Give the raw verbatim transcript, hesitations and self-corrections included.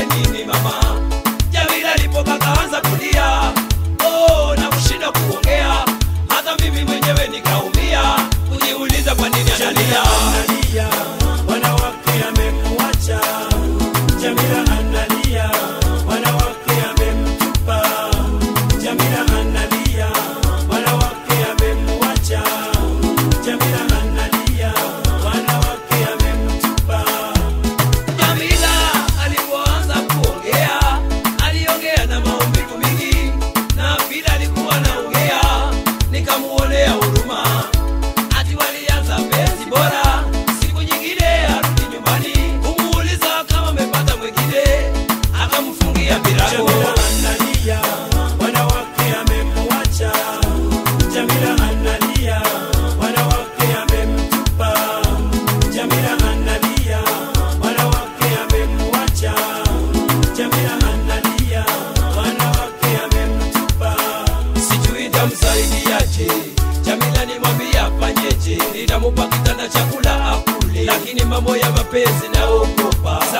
nifanye nini mama? Jamila alipoka kaanza kulia, oh na kushinda kuongea, hata mimi mwenyewe nikaumia, kujiuliza kwa nini analia. Analia, wanawake amemwacha. Jamila analia, wanawake amemtupa. Jamila analia, wanawake amemwacha. Jamila analia, wanawake amemtupa. Jamila alipoanza kuongea, aliongea na maumivu mingi, na bila alikuwa anaongea, nikamuonea huruma. Ati walianza penzi bora, siku nyingine arudi nyumbani, kumuuliza kama amepata mwingine, akamfungia milango. Jamila analia, wanawake amemwacha. Jamila analia, wanawake amemtupa. Jamila analia, wanawake amemwacha. Jamila analia, wanawake amemtupa. Sijui nitamsaidiaje, Jamila nimwambie afanyeje, nitamupa kitanda chakula akule, lakini mambo ya mapenzi naogopa.